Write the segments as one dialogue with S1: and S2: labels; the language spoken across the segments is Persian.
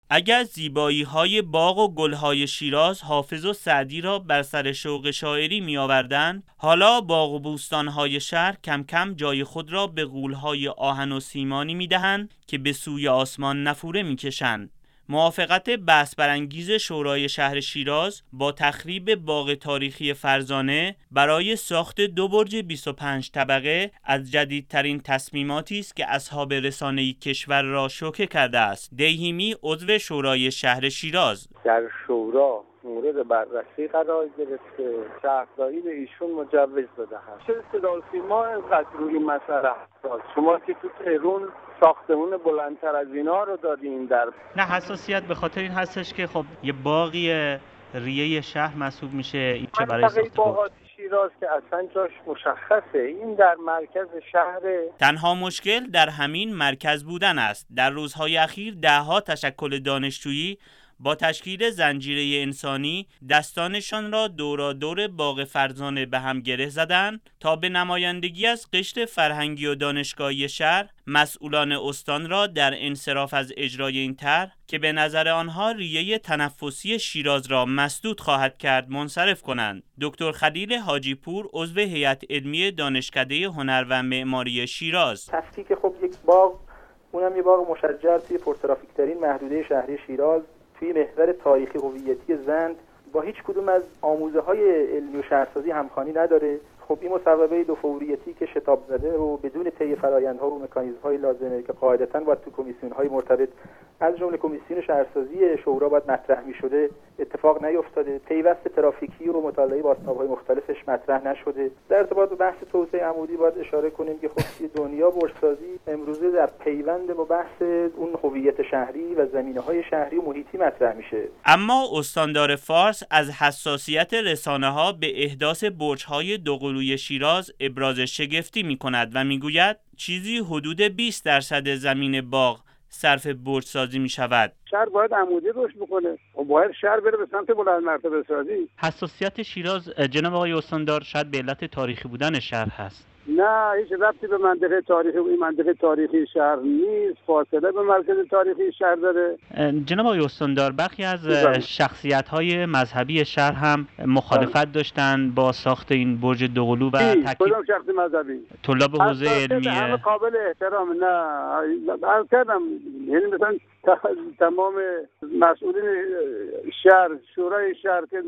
S1: اگر زیبایی‌های باغ و گل‌های شیراز حافظ و سعدی را بر سر شوق شاعری می‌آوردند، حالا باغ و بوستان‌های شهر کم کم جای خود را به غول‌های آهن و سیمانی می‌دهند که به سوی آسمان نفوره می‌کشند. موافقت بحث برانگیز شورای شهر شیراز با تخریب باغ تاریخی فرزانه برای ساخت 2 برج 25 طبقه از جدیدترین تصمیماتی است که اصحاب رسانه‌ای کشور را شوکه کرده است. دیهیمی عضو شورای شهر شیراز:
S2: در شورا مورد بررسی قرار گرفته، شهرداری به ایشون مجوز داده است. چه صدا و سیما اینقدر روی مسئله هست؟ شما که تو تهران ساختمون بلندتر از اینا رو دادین در
S3: نه، حساسیت به خاطر این هستش که خب یه باغی ریه شهر محسوب میشه، این چه برای ساخت
S2: باغات شیراز که اصلا جاش مشخصه، این در مرکز شهر.
S1: تنها مشکل در همین مرکز بودن است. در روزهای اخیر دهها تشکل دانشجویی با تشکیل زنجیره انسانی دستانشان را دورادور باغ فرزانه به هم گره زدند تا به نمایندگی از قشر فرهنگی و دانشگاهی شهر مسئولان استان را در انصراف از اجرای این طرح که به نظر آنها ریه تنفسی شیراز را مسدود خواهد کرد منصرف کنند. دکتر خلیل حاجی پور عضو هیئت علمی دانشکده هنر و معماری شیراز:
S4: تفکیک خب یک باغ، اونم یه باغ مشجر توی پرترافیک ترین محدوده شهری شیراز توی محور تاریخی هویتی زند با هیچ کدوم از آموزه‌های علمی و شهرسازی همخوانی نداره. خب این مصوبه دو فوریتی که شتاب زده و بدون طی فرآیندها و مکانیزم‌های لازمه که قاعدتاً باید تو کمیسیون‌های مرتبط از جمله کمیسیون شهرسازی شورا باید مطرح می‌شده اتفاق نیفتاده. پیوست ترافیکی و مطالعه بازتاب‌های مختلفش مطرح نشده. در ارتباط با بحث توسعه عمودی باید اشاره کنیم که خب دنیا برج‌سازی امروزه در پیوند با بحث اون هویت شهری و زمینه‌های شهری و محیطی مطرح میشه.
S1: اما استاندار فارس از حساسیت رسانه‌ها به احداث برج‌های دوقلوی شیراز ابراز شگفتی می‌کند و می‌گوید چیزی حدود 20% زمین باغ صرف برج سازی می شود.
S2: شهر باید عمودی رشد بکنه و باید شهر بره به سمت بلند مرتبه سازی.
S3: حساسیت شیراز جناب آقای استاندار شاید به علت تاریخی بودن شهر هست.
S2: نه، هیچ ربطی به منطقه تاریخی و این منطقه تاریخی شهر نیست، فاصله به مرکز تاریخی شهر داره.
S3: جناب آقای استاندار برخی از شخصیت‌های مذهبی شهر هم مخالفت داشتن با ساخت این برج دوقلو و
S2: کدام شخص مذهبی؟
S3: طلاب حوزه علمیه.
S2: همه قابل احترام. نه عرض کردم، یعنی مثلا تمام مسئولین شهر، شورای شهر که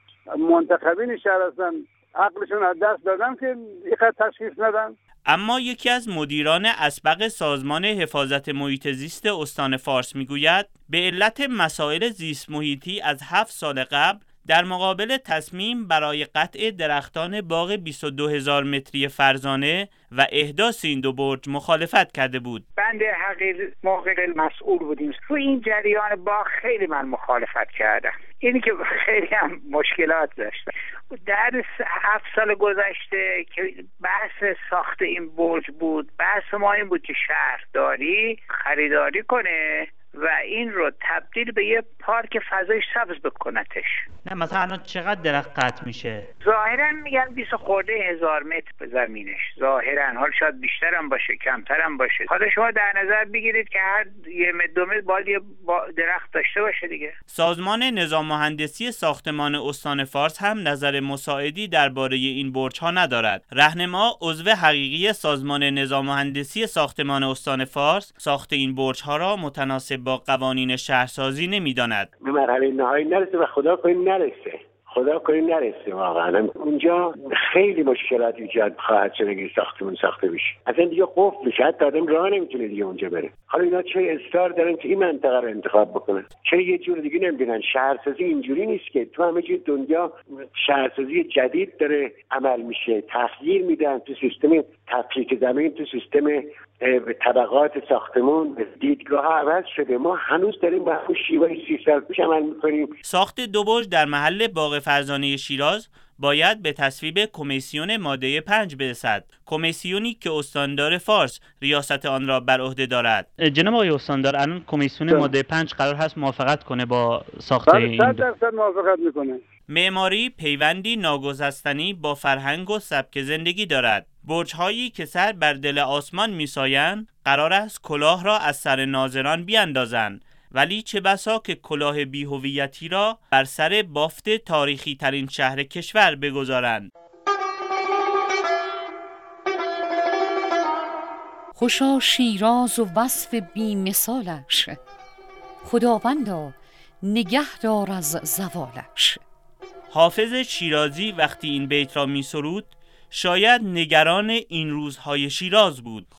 S2: منتخبین شهر هستن عقلشون از دست دادن که اینقدر تشخیص ندن.
S1: اما یکی از مدیران اسبق سازمان حفاظت محیط زیست استان فارس میگوید به علت مسائل زیست محیطی از 7 سال قبل در مقابل تصمیم برای قطع درختان باغ 22,000 متری فرزانه و احداث این 2 برج مخالفت کرده بود.
S5: بنده حقیقی موقع مسئول بودیم تو این جریان باغ، خیلی من مخالفت کردم. اینی که خیلی هم مشکلات داشت. در 7 سال گذشته که بحث ساخت این برج بود، بحث ما این بود که شهرداری خریداری کنه و این رو تبدیل به یه پارک فضای سبز بکنتش.
S3: نه مثلا الان چقدر درخت قطع میشه؟
S5: ظاهرا میگن 20 خورده هزار متر به زمینش، ظاهرا. حال شاید بیشتر هم باشه، کمتر هم باشه. حالا شما در نظر بگیرید که هر 1 متر 2 متر باید یه درخت داشته باشه دیگه.
S1: سازمان نظام مهندسی ساختمان استان فارس هم نظر مساعدی درباره این برج‌ها ندارد. رهنما عضو حقیقی سازمان نظام مهندسی ساختمان استان فارس ساخت این برج‌ها را متناسب با قوانین شهرسازی نمی‌داند.
S6: به مرحله نهایی نرسه و خدا کنه نرسه. واقعا اونجا خیلی مشکلات ایجاد خواهد شد اگه ساختمون ساخته بشه. اصلا دیگه قفل میشه، حتی آدم راه نمیتونه دیگه اونجا بره. حالا اینا چه اصرار دارن که این منطقه رو انتخاب بکنن؟ چرا یه جور دیگه نمیدونن؟ شهرسازی اینجوری نیست که تو همه جای دنیا شهرسازی جدید داره عمل میشه، تغییر میدن تو سیستم تفکیک زمین، تو سیستم طبقات ساختمون، دیدگاه ها عوض شده. ما هنوز داریم با همون شیوه 30 سال پیش عمل میکنیم.
S1: ساخت 2 برج در محل باغ فرزانه شیراز باید به تصویب کمیسیون ماده 5 برسد. کمیسیونی که استاندار فارس ریاست آن را بر عهده دارد.
S3: جناب آقای استاندار، الان کمیسیون ماده 5 قرار هست موافقت کنه با ساخت این
S2: 100% موافقت میکنه.
S1: معماری پیوندی ناگسستنی با فرهنگ و سبک زندگی دارد. برج‌هایی که سر بر دل آسمان می‌سایند قرار است کلاه را از سر ناظران بیاندازند ولی چه بسا که کلاه بی‌هویتی را بر سر بافت تاریخی ترین شهر کشور بگذارند.
S7: خوشا شیراز و وصف بی مثالش، خداوندا نگه دار از زوالش.
S1: حافظ شیرازی وقتی این بیت را می سرود شاید نگران این روزهای شیراز بود.